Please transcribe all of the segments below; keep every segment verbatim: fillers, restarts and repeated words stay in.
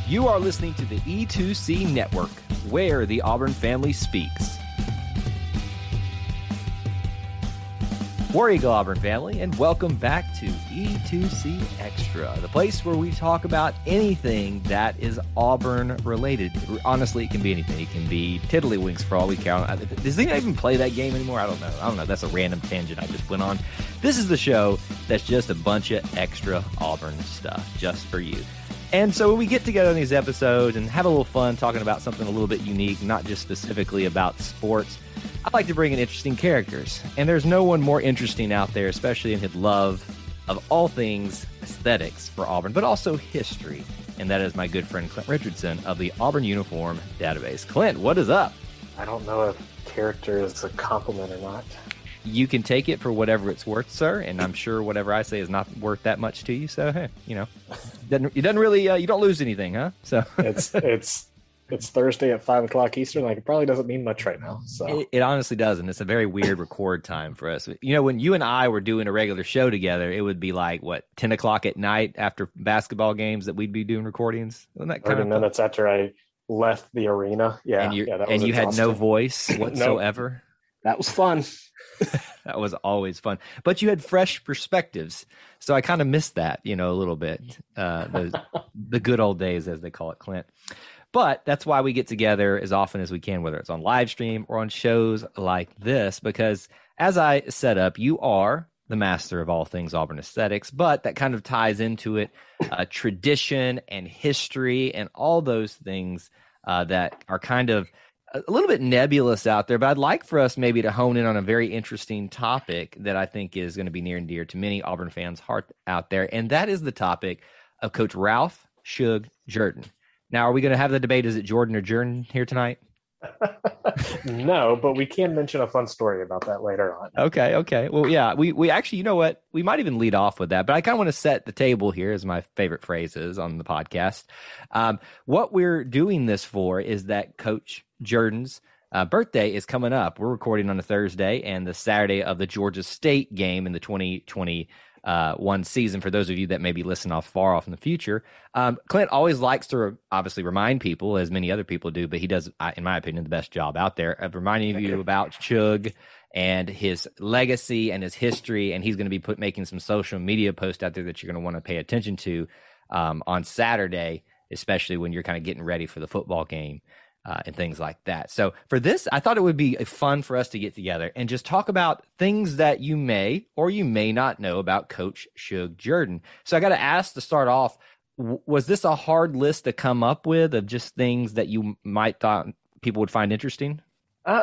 You are listening to the E two C Network, where the Auburn family speaks. War Eagle Auburn family, and welcome back to E two C Extra, the place where we talk about anything that is Auburn related. Honestly, it can be anything. It can be Tiddlywinks for all we count. Does anyone even play that game anymore? I don't know. I don't know. That's a random tangent I just went on. This is the show that's just a bunch of extra Auburn stuff just for you. And so we get together in these episodes and have a little fun talking about something a little bit unique, not just specifically about sports. I like to bring in interesting characters, and there's no one more interesting out there, especially in his love of all things aesthetics for Auburn, but also history. And that is my good friend Clint Richardson of the Auburn Uniform Database. Clint, what is up? I don't know if character is a compliment or not. You can take it for whatever it's worth, sir, and I'm sure whatever I say is not worth that much to you. So, hey, you know, it doesn't, it doesn't really, uh, you don't lose anything, huh? So it's it's it's Thursday at five o'clock Eastern. Like, it probably doesn't mean much right now. So it, it honestly doesn't. It's a very weird record time for us. You know, when you and I were doing a regular show together, it would be like what ten o'clock at night after basketball games that we'd be doing recordings. Wasn't that kind thirty of minutes after I left the arena? Yeah, and, yeah, that was and you exhausting. had no voice whatsoever. Nope. That was fun. That was always fun, but you had fresh perspectives, so I kind of missed that, you know, a little bit. Uh, the the good old days, as they call it, Clint. But that's why we get together as often as we can, whether it's on live stream or on shows like this, because as I set up, you are the master of all things Auburn aesthetics, but that kind of ties into it, uh, tradition and history and all those things uh, that are kind of a little bit nebulous out there, but I'd like for us maybe to hone in on a very interesting topic that I think is going to be near and dear to many Auburn fans' heart out there, and that is the topic of Coach Ralph Shug Jordan. Now, are we going to have the debate, is it Jordan or Jordan here tonight? No, but we can mention a fun story about that later on. Okay, okay. Well, yeah, we, we actually, you know what? We might even lead off with that, but I kind of want to set the table here, as my favorite phrase is on the podcast. Um, what we're doing this for is that Coach Jordan's uh, birthday is coming up. We're recording on a Thursday and the Saturday of the Georgia State game in the twenty twenty-one season, for those of you that maybe listen off far off in the future. Um, Clint always likes to re- obviously remind people, as many other people do, but he does, in my opinion, the best job out there of reminding you, you about Shug and his legacy and his history. And he's going to be put making some social media posts out there that you're going to want to pay attention to um, on Saturday, especially when you're kind of getting ready for the football game. Uh, and things like that. So for this, I thought it would be fun for us to get together and just talk about things that you may or you may not know about Coach Shug Jordan. So I got to ask to start off, w- was this a hard list to come up with of just things that you might thought people would find interesting? Uh,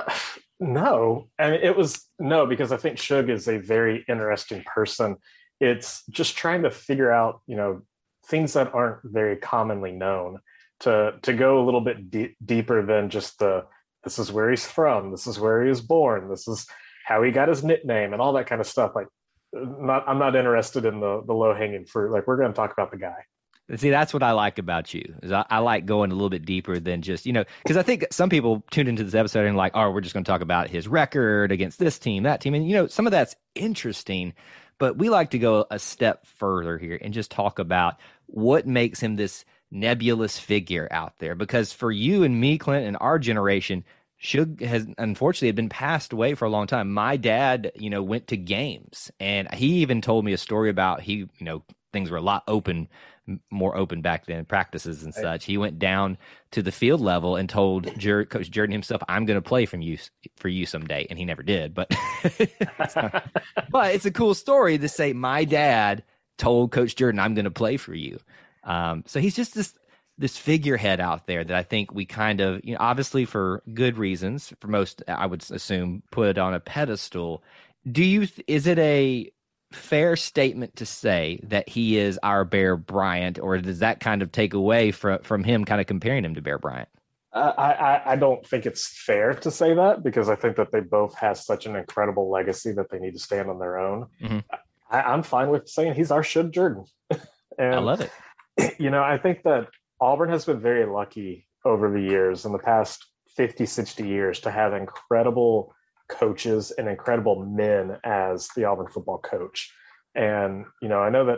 no, I mean, it was no, because I think Shug is a very interesting person. It's just trying to figure out, you know, things that aren't very commonly known. To to go a little bit de- deeper than just the, this is where he's from, this is where he was born, this is how he got his nickname and all that kind of stuff. Like, not I'm not interested in the the low hanging fruit. Like, we're going to talk about the guy. See, that's what I like about you. Is I, I like going a little bit deeper than just, you know, because I think some people tuned into this episode and like, oh, we're just going to talk about his record against this team, that team, and you know, some of that's interesting, but we like to go a step further here and just talk about what makes him this nebulous figure out there. Because for you and me, Clint, and our generation, Shug has unfortunately had been passed away for a long time. My dad, you know, went to games, and he even told me a story about he, you know, things were a lot open, more open back then, practices and such. He went down to the field level and told Jer- Coach Jordan himself, "I'm going to play from you for you someday," and he never did. But it's not, but it's a cool story to say my dad told Coach Jordan, "I'm going to play for you." Um, so he's just this this figurehead out there that I think we kind of, you know, obviously for good reasons, for most, I would assume, put on a pedestal. Do you, is it a fair statement to say that he is our Bear Bryant, or does that kind of take away from, from him kind of comparing him to Bear Bryant? Uh, I, I don't think it's fair to say that, because I think that they both have such an incredible legacy that they need to stand on their own. Mm-hmm. I, I'm fine with saying he's our Shug Jordan. And, I love it. You know, I think that Auburn has been very lucky over the years, in the past fifty, sixty years, to have incredible coaches and incredible men as the Auburn football coach. And, you know, I know that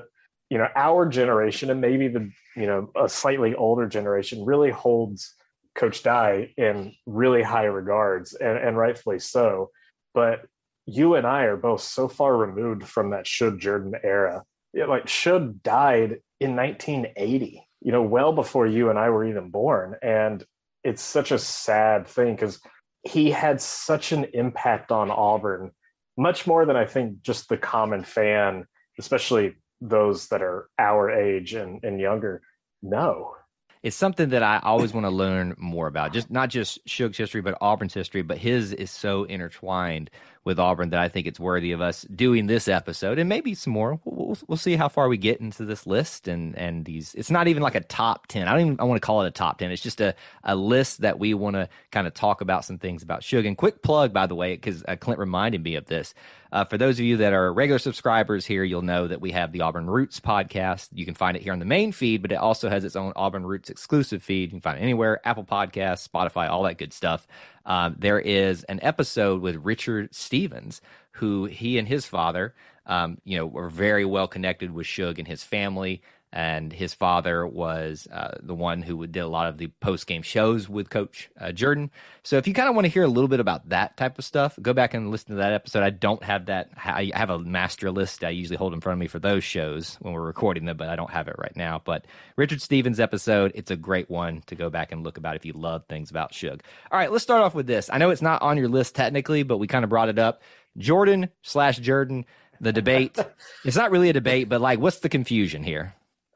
you know, our generation and maybe the, you know, a slightly older generation really holds Coach Dye in really high regards, and, and rightfully so. But you and I are both so far removed from that Shug Jordan era. Yeah, like Shug died in nineteen eighty, you know, well before you and I were even born. And it's such a sad thing because he had such an impact on Auburn, much more than I think just the common fan, especially those that are our age and, and younger, know. It's something that I always want to learn more about. Just not just Shug's history, but Auburn's history. But his is so intertwined with Auburn that I think it's worthy of us doing this episode and maybe some more. We'll, we'll see how far we get into this list and and these. It's not even like a top ten. I don't even I want to call it a top ten. It's just a a list that we want to kind of talk about some things about Shug. And quick plug, by the way, because uh, Clint reminded me of this. Uh, for those of you that are regular subscribers here, you'll know that we have the Auburn Roots podcast. You can find it here on the main feed, but it also has its own Auburn Roots exclusive feed. You can find it anywhere, Apple Podcasts, Spotify, all that good stuff. Um, there is an episode with Richard Stevens, who he and his father, um, you know, were very well connected with Shug and his family. And his father was uh, the one who did a lot of the post-game shows with Coach uh, Jordan. So if you kind of want to hear a little bit about that type of stuff, go back and listen to that episode. I don't have that. I have a master list I usually hold in front of me for those shows when we're recording them, but I don't have it right now. But Richard Stevens' episode, it's a great one to go back and look about if you love things about Shug. All right, let's start off with this. I know it's not on your list technically, but we kind of brought it up. Jordan slash Jordan, the debate. It's not really a debate, but like, what's the confusion here?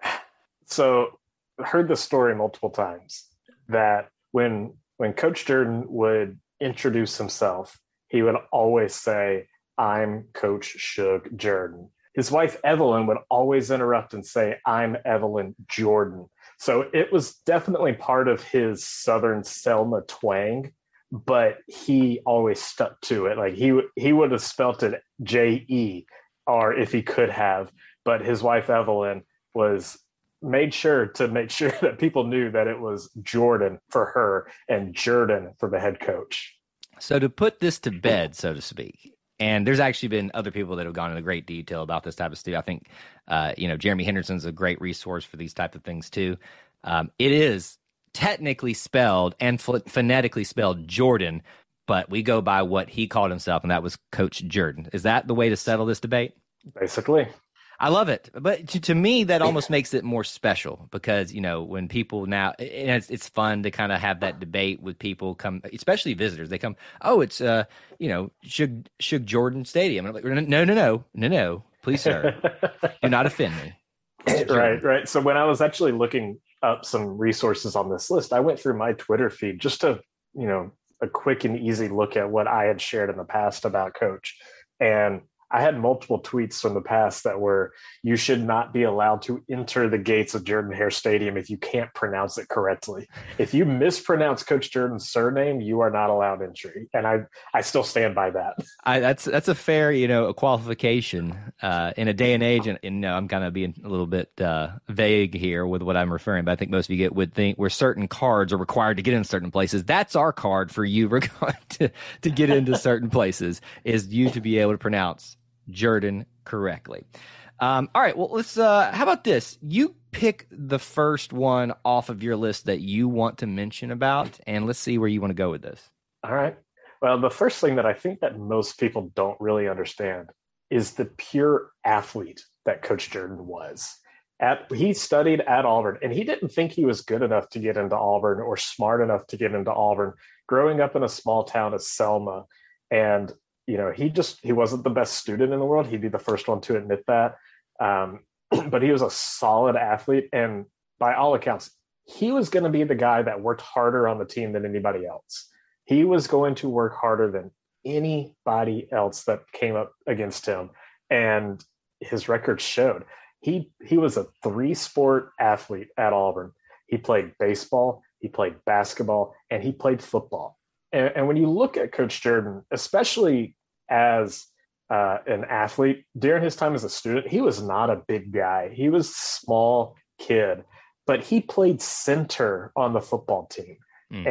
So I heard the story multiple times that when when Coach Jordan would introduce himself, he would always say, "I'm Coach Shug Jordan." His wife, Evelyn, would always interrupt and say, "I'm Evelyn Jordan." So it was definitely part of his Southern Selma twang, but he always stuck to it. Like he, he would have spelt it J E, or if he could have, but his wife, Evelyn, was made sure to make sure that people knew that it was Jordan for her and Jordan for the head coach. So to put this to bed, so to speak, and there's actually been other people that have gone into great detail about this type of stuff. I think, uh, you know, Jeremy Henderson's a great resource for these type of things too. Um, it is technically spelled and ph- phonetically spelled Jordan, but we go by what he called himself, and that was Coach Jordan. Is that the way to settle this debate? Basically. I love it. But to, to me, that almost makes it more special because, you know, when people now, and it's, it's fun to kind of have that debate with people come, especially visitors. They come, oh, it's, uh, you know, Shug, Shug Jordan Stadium. And I'm like, no, no, no, no, no, please, sir. Do not offend me. Right, right. So when I was actually looking up some resources on this list, I went through my Twitter feed just to, you know, a quick and easy look at what I had shared in the past about Coach. And I had multiple tweets from the past that were, you should not be allowed to enter the gates of Jordan-Hare Stadium if you can't pronounce it correctly. If you mispronounce Coach Jordan's surname, you are not allowed entry. And I I still stand by that. I, that's that's a fair, you know, a qualification uh, in a day and age. And, and you know, I'm kind of being a little bit uh, vague here with what I'm referring, but I think most of you get would think where certain cards are required to get in certain places. That's our card for you to, to get into certain places, is you to be able to pronounce Jordan correctly. Um, all right. Well, let's, uh, how about this? You pick the first one off of your list that you want to mention about, and let's see where you want to go with this. All right. Well, the first thing that I think that most people don't really understand is the pure athlete that Coach Jordan was. At, he studied at Auburn, and he didn't think he was good enough to get into Auburn or smart enough to get into Auburn, growing up in a small town of Selma. And you know, he just, he wasn't the best student in the world. He'd be the first one to admit that. Um, but he was a solid athlete. And by all accounts, he was going to be the guy that worked harder on the team than anybody else. He was going to work harder than anybody else that came up against him. And his record showed. He, he was a three-sport athlete at Auburn. He played baseball, he played basketball, and he played football. And, and when you look at Coach Jordan, especially as uh, an athlete, during his time as a student, he was not a big guy. He was a small kid, but he played center on the football team. Mm.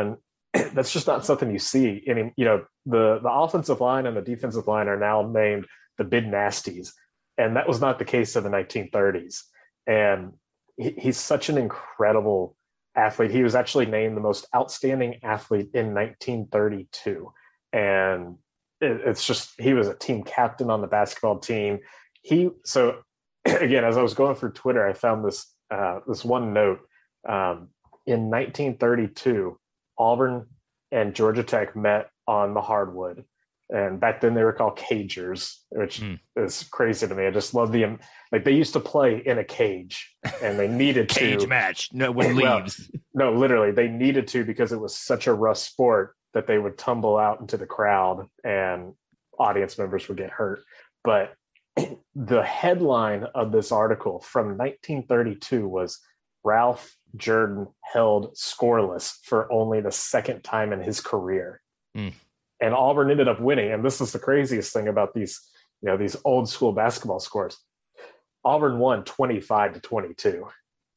And that's just not something you see. I mean, you know, the, the offensive line and the defensive line are now named the Big Nasties. And that was not the case in the nineteen thirties. And he, he's such an incredible athlete. He was actually named the most outstanding athlete in nineteen thirty-two. And it, it's just, he was a team captain on the basketball team. He, so again, as I was going through Twitter, I found this, uh, this one note. Um, in nineteen thirty-two, Auburn and Georgia Tech met on the hardwood. And back then they were called cagers, which mm. is crazy to me. I just love the, like they used to play in a cage and they needed cage to. Cage match. No one leaves. Well, no, literally they needed to because it was such a rough sport that they would tumble out into the crowd and audience members would get hurt. But the headline of this article from nineteen thirty-two was Ralph Jordan held scoreless for only the second time in his career. Mm. And Auburn ended up winning. And this is the craziest thing about these, you know, these old school basketball scores. Auburn won twenty-five to twenty-two.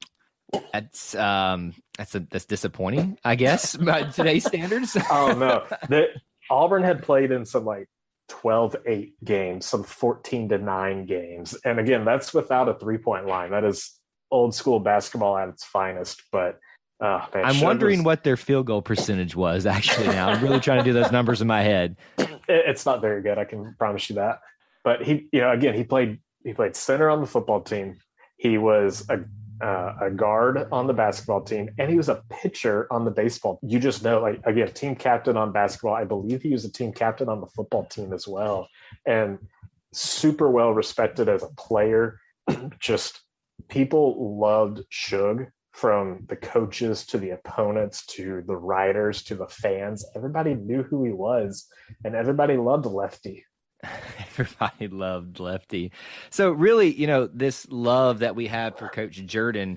That's um that's a that's disappointing, I guess, by today's standards. Oh no. The, Auburn had played in some like twelve eight games, some fourteen to nine games. And again, that's without a three-point line. That is old school basketball at its finest. But uh, man, I'm wondering was, what their field goal percentage was actually now. I'm really trying to do those numbers in my head. It, it's not very good, I can promise you that. But he, you know, again, he played he played center on the football team. He was a uh, a guard on the basketball team, and he was a pitcher on the baseball. You just know, like, again, team captain on basketball. I believe he was a team captain on the football team as well, and super well respected as a player. Just people loved Suge, from the coaches to the opponents to the writers to the fans. Everybody knew who he was, and everybody loved Lefty. Everybody loved Lefty. So really, you know, this love that we have for Coach Jordan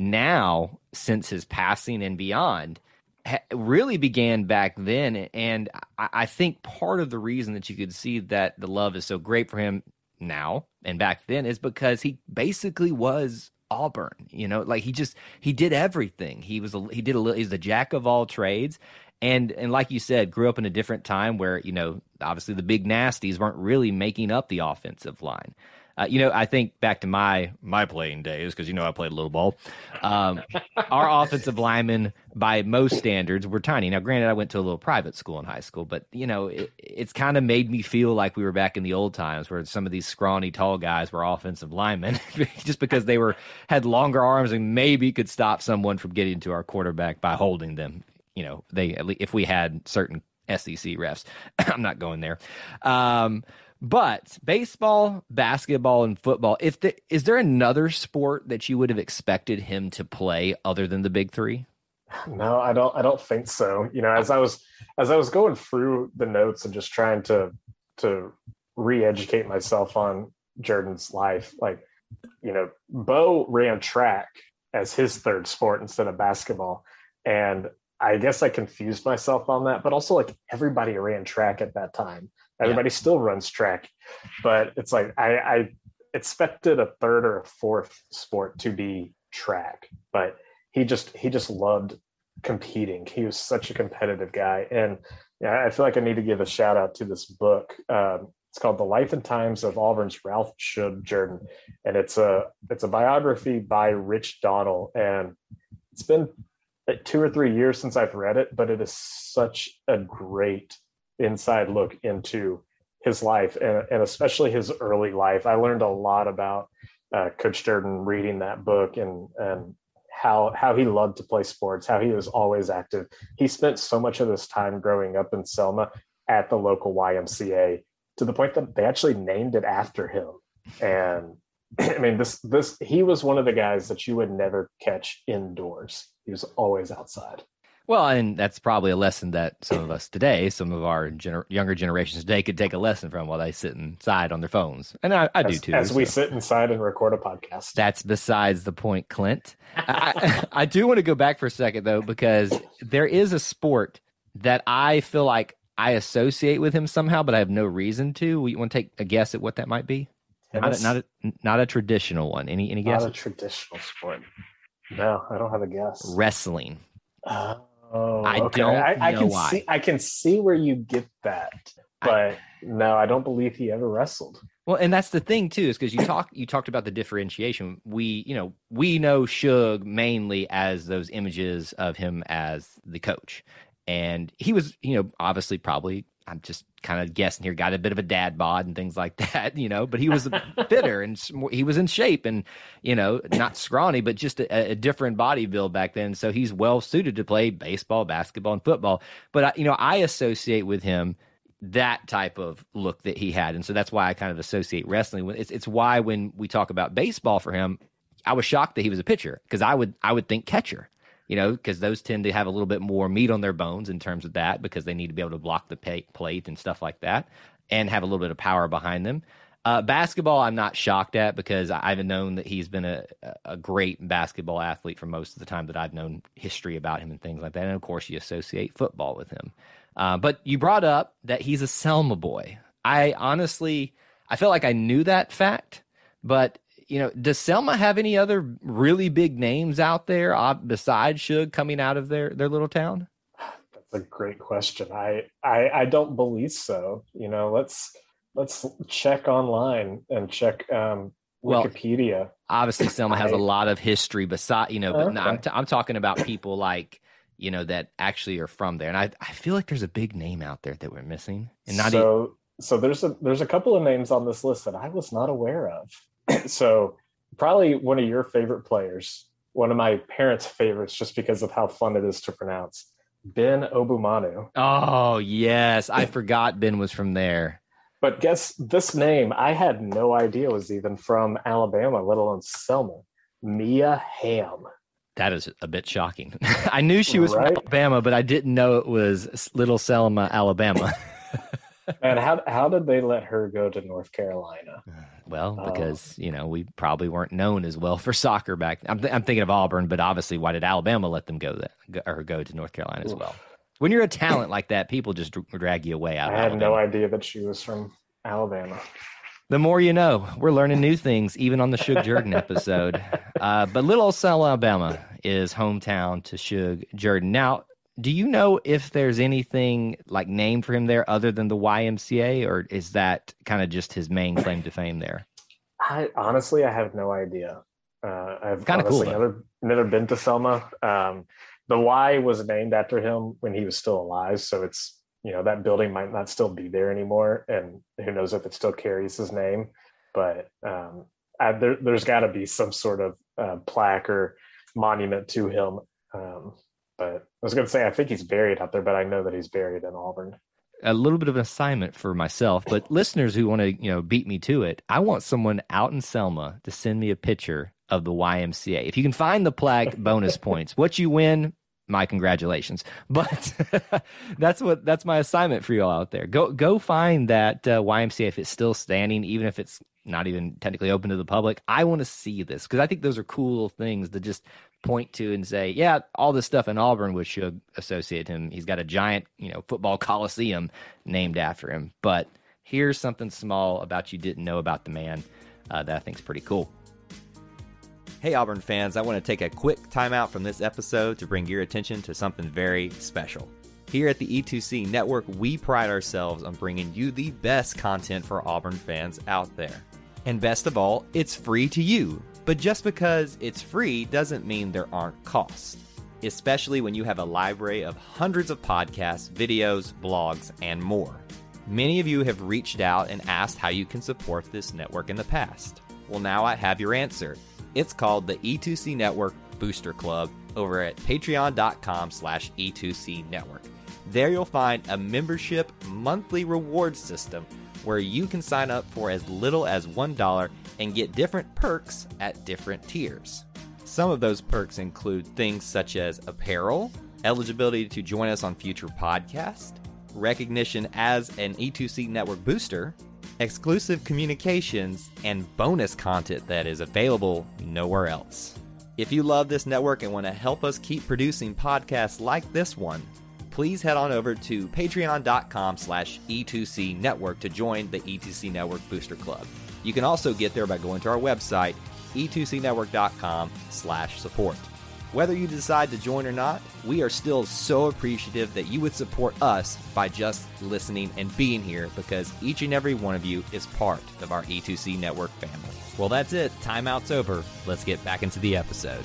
now, since his passing and beyond, ha- really began back then. And I-, I think part of the reason that you could see that the love is so great for him now and back then is because he basically was Auburn. You know, like he just he did everything. He was a, he did a he's the jack of all trades. And and like you said, grew up in a different time where, you know, obviously the big nasties weren't really making up the offensive line. Uh, you know, I think back to my my playing days, because, you know, I played a little ball. Um, our offensive linemen, by most standards, were tiny. Now, granted, I went to a little private school in high school, but, you know, it, it's kind of made me feel like we were back in the old times where some of these scrawny, tall guys were offensive linemen just because they were had longer arms and maybe could stop someone from getting to our quarterback by holding them. You know, they at least, if we had certain S E C refs. I'm not going there. Um, but baseball, basketball, and football, if the, is there another sport that you would have expected him to play other than the big three? No, I don't I don't think so. You know, as I was as I was going through the notes and just trying to to re-educate myself on Jordan's life, like, you know, Bo ran track as his third sport instead of basketball. And I guess I confused myself on that, but also like everybody ran track at that time. Everybody yeah. still runs track, but it's like I, I expected a third or a fourth sport to be track, but he just he just loved competing. He was such a competitive guy, and yeah, I feel like I need to give a shout out to this book. Um, it's called "The Life and Times of Auburn's Ralph Shug Jordan," and it's a it's a biography by Rich Donnell, and it's been two or three years since I've read it, but it is such a great inside look into his life, and, and especially his early life. I learned a lot about uh, Coach Jordan reading that book, and and how how he loved to play sports, how he was always active. He spent so much of his time growing up in Selma at the local Y M C A, to the point that they actually named it after him. And I mean, this this he was one of the guys that you would never catch indoors. He was always outside. Well, and that's probably a lesson that some of us today, some of our gener- younger generations today, could take a lesson from while they sit inside on their phones. And I, I as, do too. As so. we sit inside and record a podcast. That's besides the point, Clint. I, I do want to go back for a second, though, because there is a sport that I feel like I associate with him somehow, but I have no reason to. You want to take a guess at what that might be? Not a, not a, not a traditional one. Any any guess? Not a traditional sport. No, I don't have a guess. Wrestling. Uh, Oh, I okay. don't I, I know can why. see. I can see where you get that, but I, no, I don't believe he ever wrestled. Well, and that's the thing too, is because you talk you talked about the differentiation. We, you know, we know Shug mainly as those images of him as the coach. And he was, you know, obviously probably, I'm just kind of guessing here, got a bit of a dad bod and things like that, you know, but he was fitter and he was in shape and, you know, not scrawny, but just a, a different body build back then. So he's well suited to play baseball, basketball, and football. But, you know, I associate with him that type of look that he had. And so that's why I kind of associate wrestling with it's, it's why when we talk about baseball for him, I was shocked that he was a pitcher because I would, I would think catcher. You know, because those tend to have a little bit more meat on their bones in terms of that because they need to be able to block the pay, plate and stuff like that and have a little bit of power behind them. Uh, basketball, I'm not shocked at because I've known that he's been a, a great basketball athlete for most of the time that I've known history about him and things like that. And, of course, you associate football with him. Uh, but you brought up that he's a Selma boy. I honestly, I felt like I knew that fact, but you know, does Selma have any other really big names out there uh, besides Shug coming out of their, their little town? That's a great question. I, I I don't believe so. You know, let's let's check online and check um, Wikipedia. Well, obviously, Selma has I, a lot of history. Beside, you know, but okay. no, I'm t- I'm talking about people like you know that actually are from there, and I I feel like there's a big name out there that we're missing. And not so even... so there's a there's a couple of names on this list that I was not aware of. So probably one of your favorite players, one of my parents' favorites, just because of how fun it is to pronounce, Ben Obumanu. Oh, yes. I forgot Ben was from there. But guess this name, I had no idea was even from Alabama, let alone Selma. Mia Hamm. That is a bit shocking. I knew she was right? from Alabama, but I didn't know it was Little Selma, Alabama. And how how did they let her go to North Carolina? Well, because, um, you know, we probably weren't known as well for soccer back then. I'm, th- I'm thinking of Auburn, but obviously why did Alabama let them go that, or go to North Carolina as well? When you're a talent like that, people just drag you away out I of had Alabama. no idea that she was from Alabama. The more you know. We're learning new things, even on the Shug Jordan episode. Uh, but Little Selma, Alabama is hometown to Shug Jordan. Now, do you know if there's anything like named for him there other than the Y M C A, or is that kind of just his main claim to fame there? I honestly, I have no idea. Uh, I've kind of cool. Never, never been to Selma. Um, the Y was named after him when he was still alive, so it's you know that building might not still be there anymore, and who knows if it still carries his name. But um, I, there, there's got to be some sort of uh, plaque or monument to him. Um, But I was going to say, I think he's buried out there, but I know that he's buried in Auburn. A little bit of an assignment for myself, but listeners who want to, you know, beat me to it, I want someone out in Selma to send me a picture of the Y M C A. If you can find the plaque, bonus points. What you win, my congratulations. But that's what that's my assignment for you all out there. Go go find that uh, Y M C A if it's still standing, even if it's not even technically open to the public. I want to see this because I think those are cool things to just point to and say, yeah, all this stuff in Auburn would should associate him. He's got a giant, you know, football coliseum named after him. But here's something small about you didn't know about the man uh, that I think is pretty cool. Hey, Auburn fans, I want to take a quick timeout from this episode to bring your attention to something very special. Here at the E two C Network, we pride ourselves on bringing you the best content for Auburn fans out there. And best of all, it's free to you. But just because it's free doesn't mean there aren't costs, especially when you have a library of hundreds of podcasts, videos, blogs, and more. Many of you have reached out and asked how you can support this network in the past. Well, now I have your answer. It's called the E two C Network Booster Club over at patreon.com slash E2C Network. There you'll find a membership monthly reward system where you can sign up for as little as one dollar and get different perks at different tiers. Some of those perks include things such as apparel, eligibility to join us on future podcasts, recognition as an E two C Network booster, exclusive communications, and bonus content that is available nowhere else. If you love this network and want to help us keep producing podcasts like this one, please head on over to patreon.com slash E2C Network to join the E two C Network Booster Club. You can also get there by going to our website, e two c network dot com slash support. Whether you decide to join or not, we are still so appreciative that you would support us by just listening and being here, because each and every one of you is part of our E two C Network family. Well, that's it. Timeout's over. Let's get back into the episode.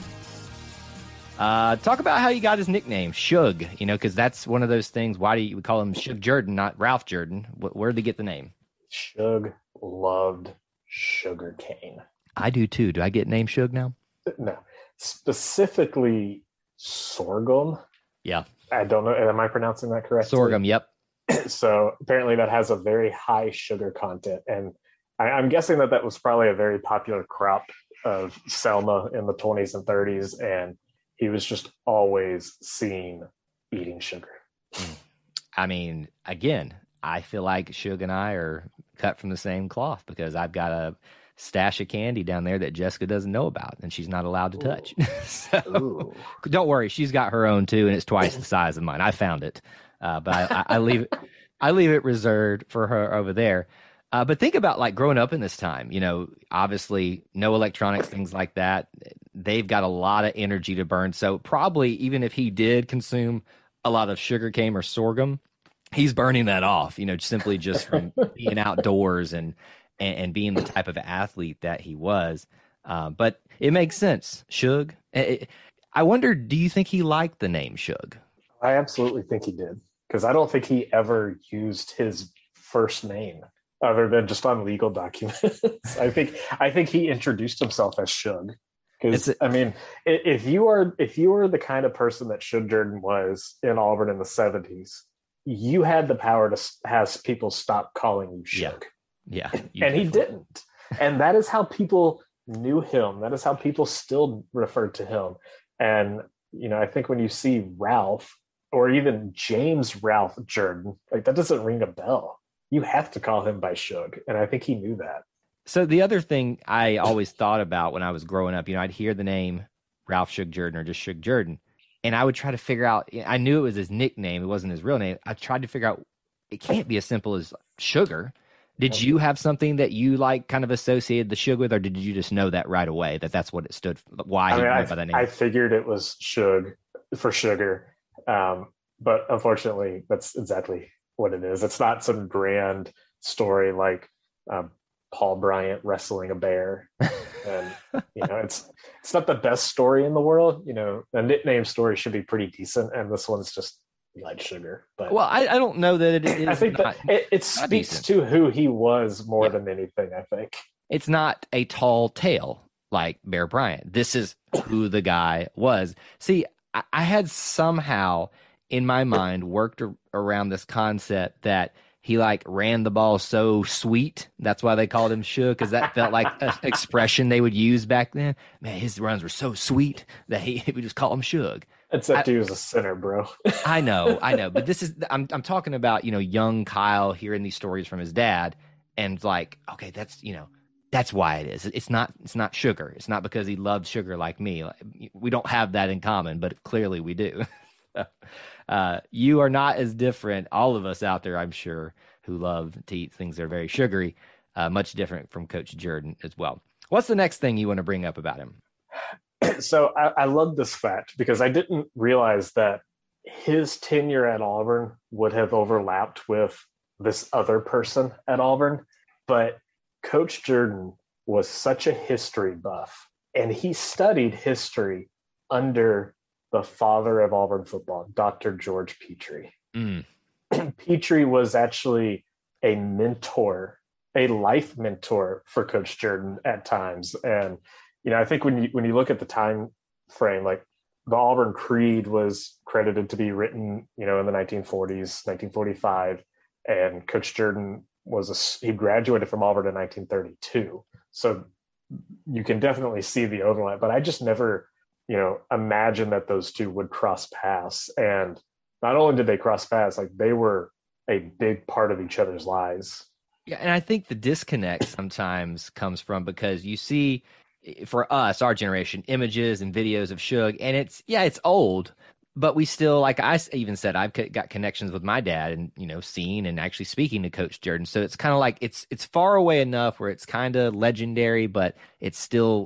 Uh, talk about how you got his nickname, Shug, you know, because that's one of those things. Why do you we call him Shug Jordan, not Ralph Jordan? Where did he get the name? Shug loved sugar cane. I do too. Do I get named Shug now? No. Specifically sorghum. Yeah. I don't know. Am I pronouncing that correctly? Sorghum, yep. So apparently that has a very high sugar content. And I, I'm guessing that that was probably a very popular crop of Selma in the twenties and thirties. And he was just always seen eating sugar. I mean, again, I feel like Shug and I are cut from the same cloth, because I've got a stash of candy down there that Jessica doesn't know about, and she's not allowed to touch. So, don't worry, she's got her own too, and it's twice the size of mine. I found it, uh, but I, I leave it, I leave it reserved for her over there. Uh, but think about like growing up in this time. You know, obviously, no electronics, things like that. They've got a lot of energy to burn. So probably even if he did consume a lot of sugar cane or sorghum, he's burning that off. You know, simply just from being outdoors and. And, and being the type of athlete that he was. Uh, but it makes sense. Shug. It, I wonder, do you think he liked the name Shug? I absolutely think he did, because I don't think he ever used his first name other than just on legal documents. I think I think he introduced himself as Shug. Because I mean, if you are if you were the kind of person that Shug Jordan was in Auburn in the seventies, you had the power to have people stop calling you Shug. Yeah. Yeah. And he didn't. And that is how people knew him. That is how people still referred to him. And, you know, I think when you see Ralph or even James Ralph Jordan, like that doesn't ring a bell. You have to call him by Shug. And I think he knew that. So the other thing I always thought about when I was growing up, you know, I'd hear the name Ralph Shug Jordan or just Shug Jordan, and I would try to figure out, I knew it was his nickname. It wasn't his real name. I tried to figure out, it can't be as simple as sugar. Did you have something that you like kind of associated the Shug with, or did you just know that right away that that's what it stood for? Why I mean, he I, went by that name? I figured it was Shug for sugar. Um, but unfortunately, that's exactly what it is. It's not some grand story like um, Paul Bryant wrestling a bear. And, you know, it's it's not the best story in the world. You know, a nickname story should be pretty decent. And this one's just like sugar. But well, I, I don't know that it is. I think not, that it, it speaks to who he was more yeah. than anything, I think. It's not a tall tale like Bear Bryant. This is who the guy was. See, I, I had somehow in my mind worked a, around this concept that he like ran the ball so sweet. That's why they called him Shug, because that felt like an expression they would use back then. Man, his runs were so sweet that he, he would just call him Shug. Except I, he was a sinner, bro. I know, I know. But this is, I'm I'm talking about, you know, young Kyle hearing these stories from his dad and like, okay, that's, you know, that's why it is. It's not, it's not sugar. It's not because he loved sugar like me. We don't have that in common, but clearly we do. uh, you are not as different. All of us out there, I'm sure, who love to eat things that are very sugary, uh, much different from Coach Jordan as well. What's the next thing you want to bring up about him? So I, I love this fact because I didn't realize that his tenure at Auburn would have overlapped with this other person at Auburn. But Coach Jordan was such a history buff, and he studied history under the father of Auburn football, Doctor George Petrie. Mm. Petrie was actually a mentor, a life mentor for Coach Jordan at times. And you know, I think when you when you look at the time frame, like the Auburn Creed was credited to be written, you know, in the nineteen forties, nineteen forty-five, and Coach Jordan was a he graduated from Auburn in nineteen thirty-two. So you can definitely see the overlap. But I just never, you know, imagined that those two would cross paths. And not only did they cross paths, like they were a big part of each other's lives. Yeah, and I think the disconnect sometimes comes from because you see, for us, our generation, images and videos of Shug, and it's, yeah, it's old, but we still, like I even said, I've got connections with my dad and, you know, seeing and actually speaking to Coach Jordan. So it's kind of like, it's, it's far away enough where it's kind of legendary, but it's still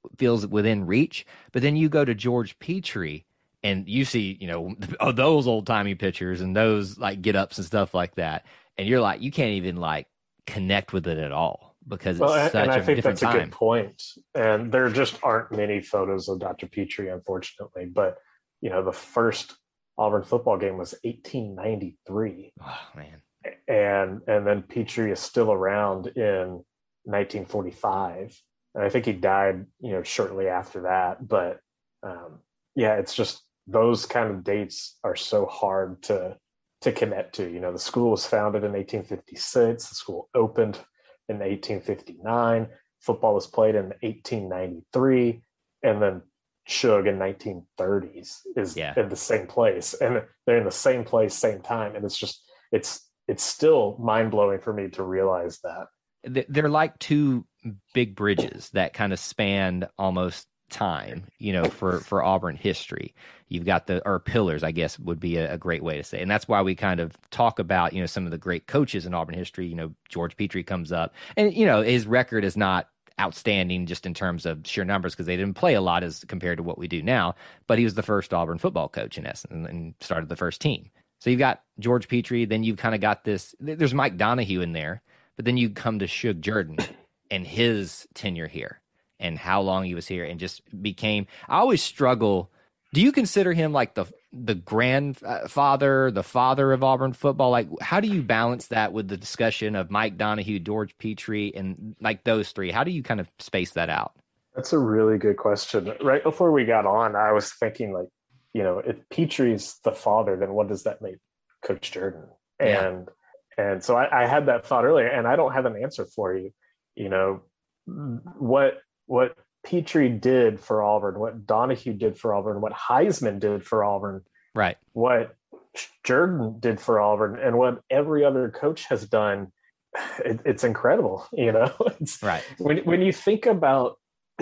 feels within reach. But then you go to George Petrie and you see, you know, oh, those old timey pictures and those like get ups and stuff like that. And you're like, you can't even like connect with it at all because it's well, and, such and I a think different that's time. a good point. And there just aren't many photos of Doctor Petrie, unfortunately. But, you know, the first Auburn football game was eighteen ninety-three. Oh, man. And, and then Petrie is still around in nineteen forty-five. And I think he died, you know, shortly after that. But um, yeah, it's just those kind of dates are so hard to to connect to. You know, the school was founded in eighteen fifty-six. The school opened in eighteen fifty-nine. Football was played in eighteen ninety-three, and then Shug in nineteen thirties is yeah. in the same place, and they're in the same place, same time, and it's just it's it's still mind blowing for me to realize that. They're like two big bridges that kind of spanned almost time, you know, for, for Auburn history. You've got the, or pillars, I guess would be a, a great way to say. And that's why we kind of talk about, you know, some of the great coaches in Auburn history. You know, George Petrie comes up and, you know, his record is not outstanding just in terms of sheer numbers because they didn't play a lot as compared to what we do now, but he was the first Auburn football coach in essence and, and started the first team. So you've got George Petrie, then you've kind of got this, there's Mike Donahue in there, but then you come to Shug Jordan and his tenure here and how long he was here and just became, I always struggle. Do you consider him like the the grandfather, the father of Auburn football? Like, how do you balance that with the discussion of Mike Donahue, George Petrie, and like those three? How do you kind of space that out? That's a really good question. Right before we got on, I was thinking like, you know, if Petrie's the father, then what does that make Coach Jordan? And yeah. and so I, I had that thought earlier, and I don't have an answer for you. You know, what what Petrie did for Auburn, what Donahue did for Auburn, what Heisman did for Auburn, right? What Jordan did for Auburn, and what every other coach has done. It, it's incredible, you know. It's, right. When when you think about,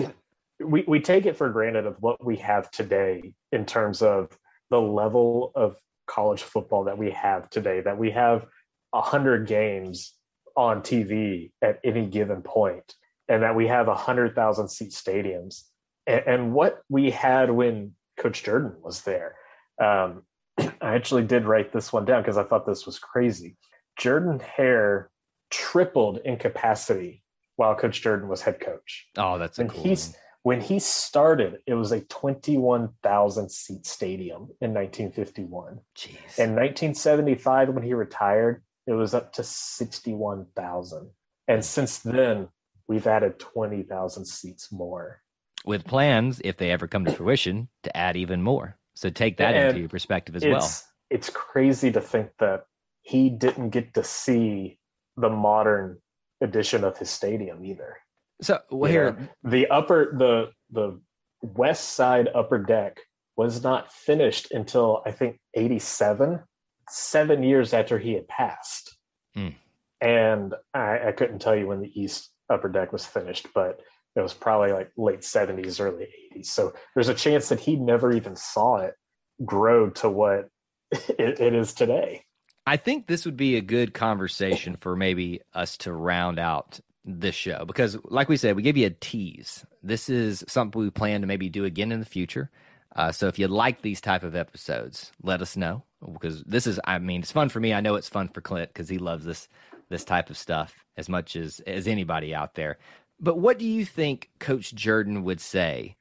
we we take it for granted of what we have today in terms of the level of college football that we have today. That we have a hundred games on T V at any given point, and that we have a hundred thousand seat stadiums, and, and what we had when Coach Jordan was there. Um, I actually did write this one down because I thought this was crazy. Jordan-Hare tripled in capacity while Coach Jordan was head coach. Oh, that's a when cool he's one. When he started, it was a twenty-one thousand seat stadium in nineteen fifty-one. Jeez. In nineteen seventy-five, when he retired, it was up to sixty-one thousand. And since then, we've added twenty thousand seats more. With plans, if they ever come to fruition, to add even more. So take that and into your perspective as it's, well. It's crazy to think that he didn't get to see the modern edition of his stadium either. So well, here, know, the upper, the the west side upper deck was not finished until I think eighty-seven, seven years after he had passed. Mm. And I, I couldn't tell you when the east upper deck was finished, but it was probably like late seventies, early eighties. So there's a chance that he never even saw it grow to what it, it is today. I think this would be a good conversation for maybe us to round out this show because, like we said, we gave you a tease. This is something we plan to maybe do again in the future. Uh, so if you like these type of episodes, let us know because this is, I mean, it's fun for me. I know it's fun for Clint because he loves this this type of stuff as much as as anybody out there. But what do you think Coach Jordan would say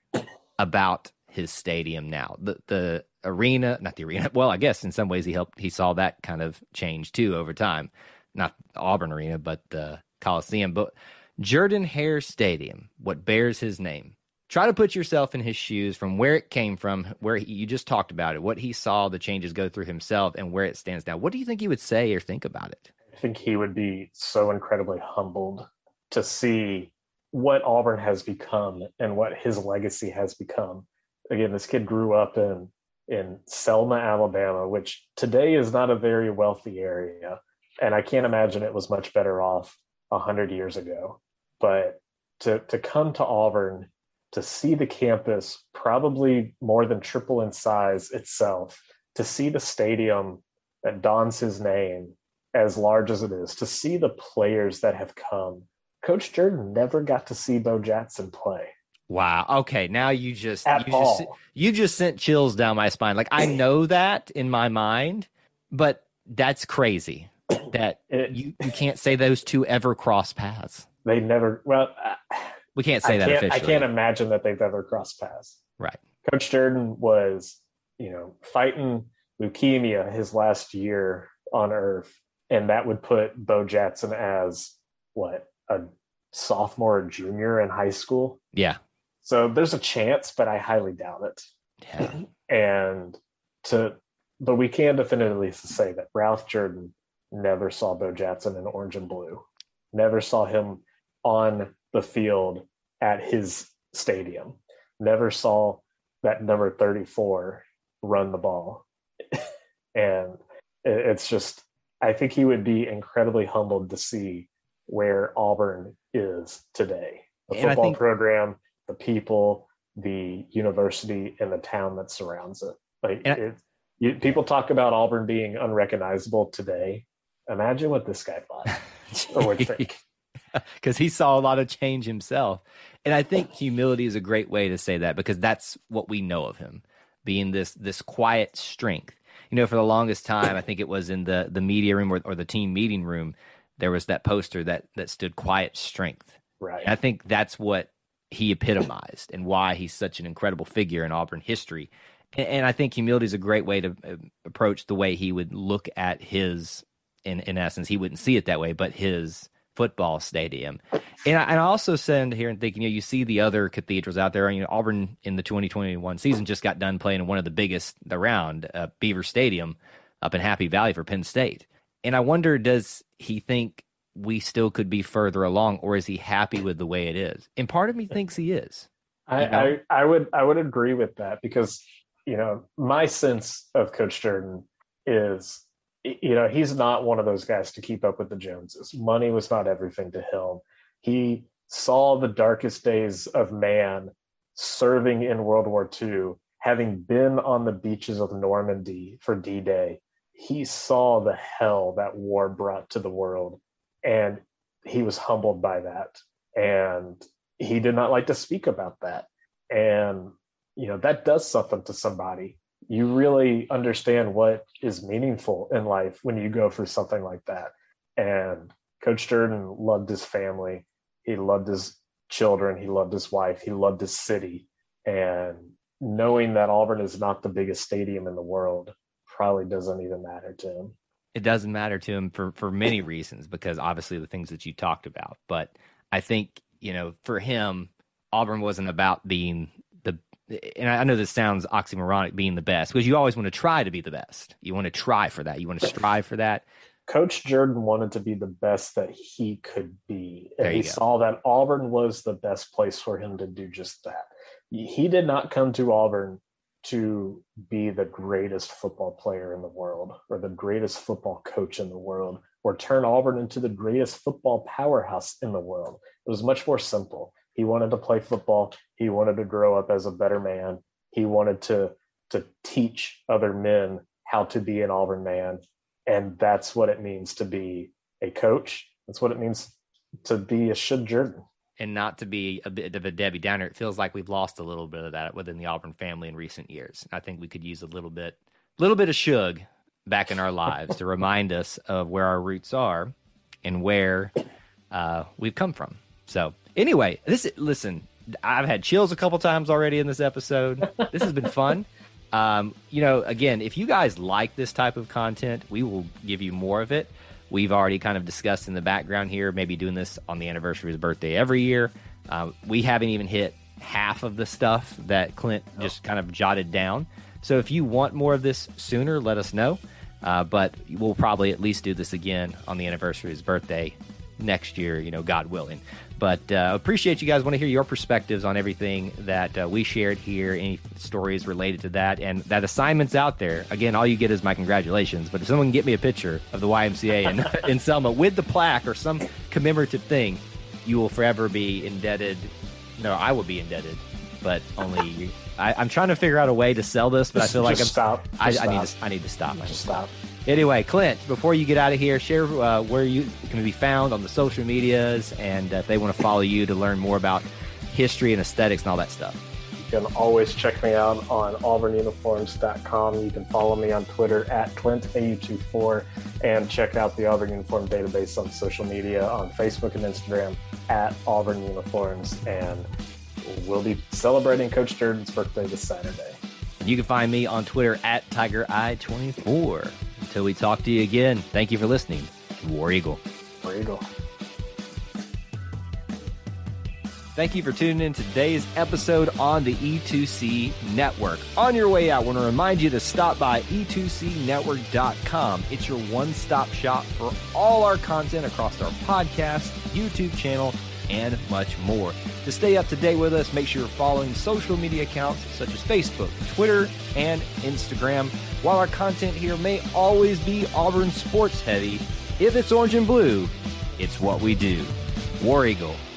about his stadium now? The the arena, not the arena. Well, I guess in some ways he helped. He saw that kind of change too over time. Not the Auburn Arena, but the Coliseum. But Jordan-Hare Stadium, what bears his name. Try to put yourself in his shoes from where it came from, where he, you just talked about it, what he saw the changes go through himself, and where it stands now. What do you think he would say or think about it? I think he would be so incredibly humbled to see what Auburn has become and what his legacy has become. Again, this kid grew up in in Selma, Alabama, which today is not a very wealthy area. And I can't imagine it was much better off a hundred years ago. But to to come to Auburn, to see the campus probably more than triple in size itself, to see the stadium that dons his name as large as it is, to see the players that have come. Coach Jordan never got to see Bo Jackson play. Wow. Okay. Now you just At you all. just you just sent chills down my spine. Like I know that in my mind, but that's crazy that It, you, you can't say those two ever cross paths. They never. Well, uh, We can't say I that can't. officially. I can't imagine that they've ever crossed paths. Right. Coach Jordan was, you know, fighting leukemia his last year on Earth, and that would put Bo Jackson as what, a sophomore or junior in high school. Yeah. So there's a chance, but I highly doubt it. Yeah. And to, but we can definitively say that Ralph Jordan never saw Bo Jackson in orange and blue, never saw him on the field at his stadium, never saw that number thirty-four run the ball. And it's just, I think he would be incredibly humbled to see where Auburn is today. The And I football think- program, the people, the university, and the town that surrounds it. Like And I- it, you, people talk about Auburn being unrecognizable today. Imagine what this guy thought or would think. Because he saw a lot of change himself. And I think humility is a great way to say that, because that's what we know of him, being this this quiet strength. You know, for the longest time, I think it was in the, the media room or, or the team meeting room, there was that poster that that stood quiet strength. Right. And I think that's what he epitomized and why he's such an incredible figure in Auburn history. And, and I think humility is a great way to uh, approach the way he would look at his, in, in essence, he wouldn't see it that way, but his football stadium. And I, and I also stand here and thinking, you know, you see the other cathedrals out there. You know, Auburn in the twenty twenty-one season just got done playing in one of the biggest around, uh, Beaver Stadium up in Happy Valley for Penn State. And I wonder, does he think we still could be further along, or is he happy with the way it is? And part of me thinks he is. I, You know? I, I would I would agree with that, because, you know, my sense of Coach Jordan is, you know, he's not one of those guys to keep up with the Joneses. Money was not everything to him. He saw the darkest days of man serving in World War Two, having been on the beaches of Normandy for D-Day. He saw the hell that war brought to the world, and he was humbled by that. And he did not like to speak about that. And, you know, that does something to somebody. You really understand what is meaningful in life when you go through something like that. And Coach Jordan loved his family. He loved his children. He loved his wife. He loved his city. And knowing that Auburn is not the biggest stadium in the world probably doesn't even matter to him. It doesn't matter to him for, for many reasons, because obviously the things that you talked about. But I think, you know, for him, Auburn wasn't about being the, and I know this sounds oxymoronic, being the best, because you always want to try to be the best. You want to try for that. You want to strive for that. Coach Jordan wanted to be the best that he could be. And There you he go. saw that Auburn was the best place for him to do just that. He did not come to Auburn to be the greatest football player in the world, or the greatest football coach in the world, or turn Auburn into the greatest football powerhouse in the world. It was much more simple. He wanted to play football. He wanted to grow up as a better man. He wanted to, to teach other men how to be an Auburn man. And that's what it means to be a coach. That's what it means to be a Shug Jordan. And not to be a bit of a Debbie Downer, it feels like we've lost a little bit of that within the Auburn family in recent years. I think we could use a little bit, little bit of Shug back in our lives to remind us of where our roots are and where uh, we've come from. So anyway, this listen, I've had chills a couple times already in this episode. This has been fun. Um, you know, again, if you guys like this type of content, we will give you more of it. We've already kind of discussed in the background here, maybe doing this on the anniversary of his birthday every year. Uh, we haven't even hit half of the stuff that Clint just kind of jotted down. So if you want more of this sooner, let us know. Uh, but we'll probably at least do this again on the anniversary of his birthday next year, you know, God willing. But uh, appreciate you guys. Want to hear your perspectives on everything that uh, we shared here, any stories related to that, and that assignment's out there. Again, all you get is my congratulations. But if someone can get me a picture of the Y M C A in, in Selma with the plaque or some commemorative thing, you will forever be indebted. No, I will be indebted, but only you. I, I'm trying to figure out a way to sell this, but Just- I feel like I'm. just stop. I, Just I need stop. to. I need to stop. I need to Just stop. Anyway, Clint, before you get out of here, share uh, where you can be found on the social medias, and uh, if they want to follow you to learn more about history and aesthetics and all that stuff? You can always check me out on auburn uniforms dot com. You can follow me on Twitter at Clint A U twenty-four and check out the Auburn Uniform Database on social media on Facebook and Instagram at Auburn Uniforms. And we'll be celebrating Coach Durden's birthday this Saturday. You can find me on Twitter at Tiger Eye twenty-four. Until we talk to you again, thank you for listening to War Eagle. War Eagle. Thank you for tuning in to today's episode on the E two C Network. On your way out, I want to remind you to stop by e two c network dot com. It's your one-stop shop for all our content across our podcast, YouTube channel, and much more. To stay up to date with us, make sure you're following social media accounts such as Facebook, Twitter, and Instagram. While our content here may always be Auburn sports heavy, if it's orange and blue, it's what we do. War Eagle.